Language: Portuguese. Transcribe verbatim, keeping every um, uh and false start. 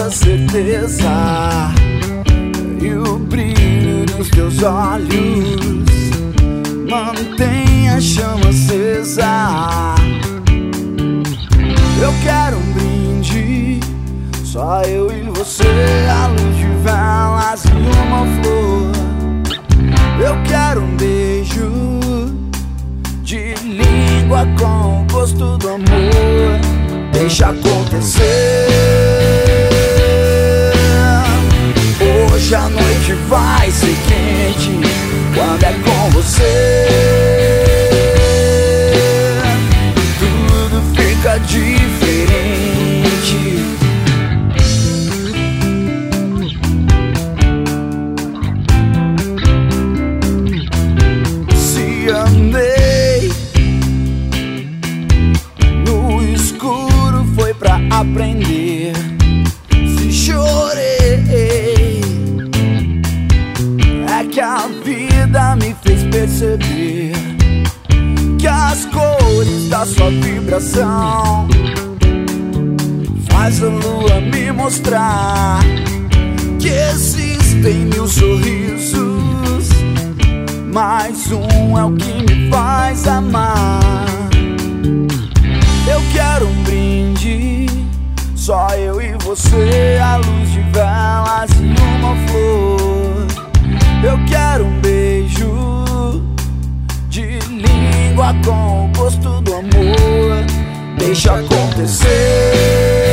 tua certeza e o brilho dos teus olhos mantém a chama acesa. Eu quero um brinde, só eu e você, a luz de velas e uma flor. Eu quero um beijo de língua com o gosto do amor. Deixa acontecer. Hoje a noite vai ser quente quando é com você. Tudo fica diferente. Se amei no escuro foi pra aprender. Se chorei é que a vida me fez perceber que as cores da sua vibração faz a lua me mostrar que existem mil sorrisos, mas um é o que me faz amar. Eu quero um brinde, só eu e você, a luz de velas e uma flor. Eu quero um beijo de língua com o gosto do amor. Deixa acontecer.